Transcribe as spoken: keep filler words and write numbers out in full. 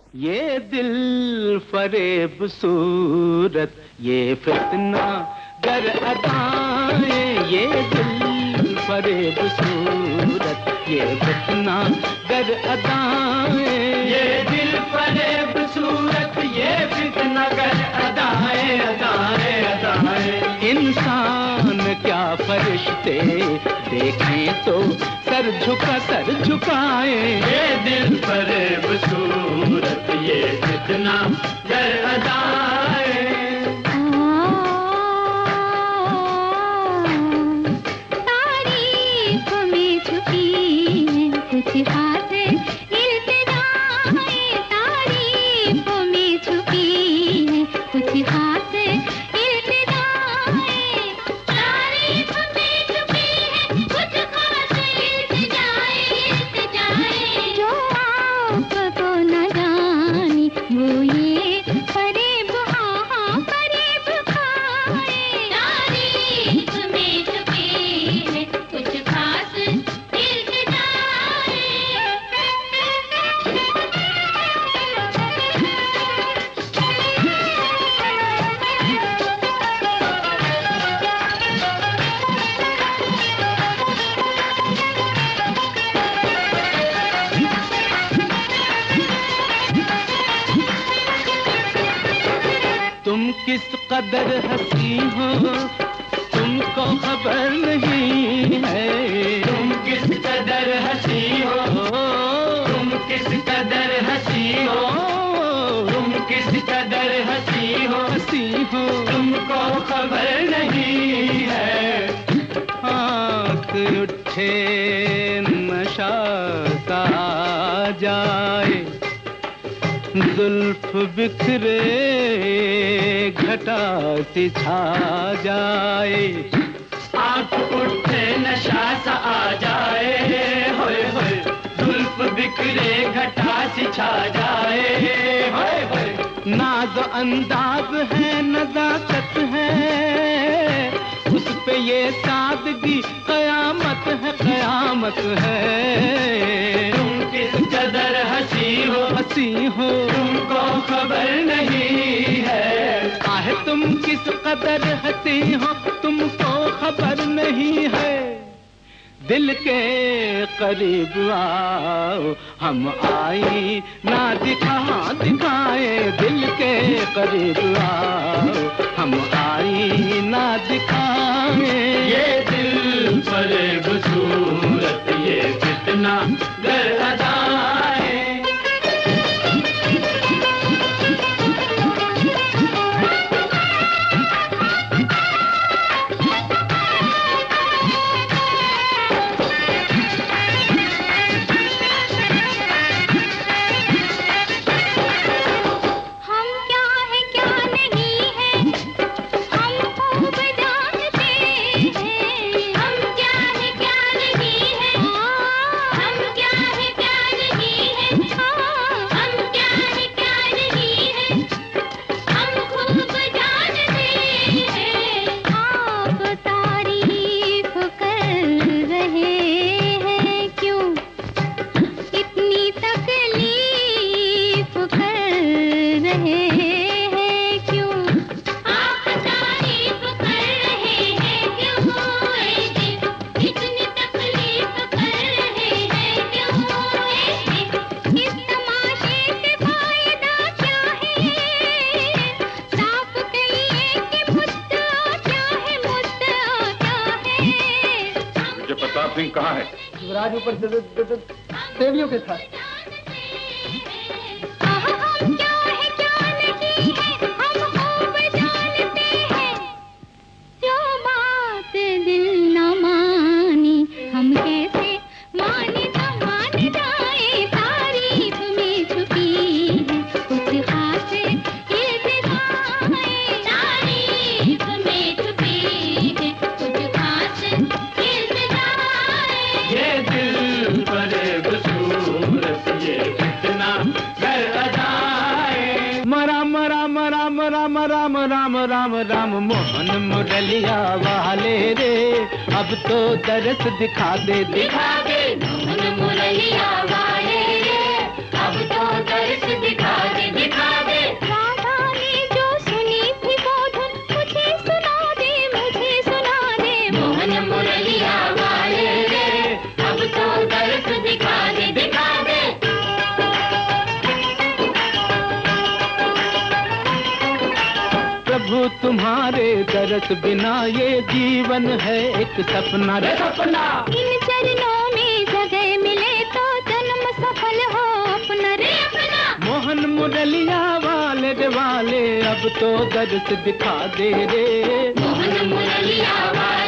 ये दिल फरेब सूरत, ये फितना गर अदाएं, ये दिल फरेब सूरत, ये फितना गर अदाएं, ये दिल फरेब सूरत, ये फितना गर अदाएं, अदाएं, अदाएं। इंसान क्या फरिश्ते देखें तो सर झुका सर झुकाए। ये दिल फरेब सूरत, ये फितना गर अदाएं। तारीफ में छुपी है कुछ खास इल्तिजाएं, तारीफ में छुपी है कुछ खास इल्तिजाएं, तारीफ में छुपी है कुछ खास इल्तिजाएं, इल्तिजाएं। जो आपको न जानी वो ये फरेब, हाँ हाँ फरेब खाए। तारीफ में छुपी है कुछ खास तुम किस कदर हंसी हो तुमको खबर नहीं है, तुम किस कदर हंसी हो, तुम किस कदर हंसी हो, तुम किस कदर हंसी हो, हंसी हो तुमको खबर नहीं है। आँख उठे नशा सा जाए, जुल्फ बिखरे घटा सी छा जाए। आँख उठे नशा सा आ जाए, होए होए जुल्फ बिखरे घटा सी छा जाए, होए होए। नाज़ अंदाज है नज़ाकत है, उस पे ये सादगी कयामत है, कयामत है। तुम किस कदर हंसी हो, हंसी हो तुमको खबर नहीं है। आहे तुम किस कदर हंसी हो तुमको खबर नहीं है। दिल के करीब आओ हम आई ना दिखा दिखाए, दिल के करीब आओ हम आई ना दिखाए। ये दिल फरेब सूरत, ये फितना गर अदाएं। प्रताप सिंह कहाँ है? युवराज ऊपर देवियों के साथ। राम राम राम राम राम राम मोहन मुरलिया वाले रे, अब तो दरस दिखा दे दिखा दे मोहन मुरलिया वाले रे, अब तो दरस दिखा दरस बिना ये जीवन है एक सपना रे सपना। इन चरणों में जगह मिले तो जन्म सफल हो अपना रे अपना। मोहन मुरलिया वाले रे वाले अब तो दरस दिखा दे रे। मोहन मुरलिया वाले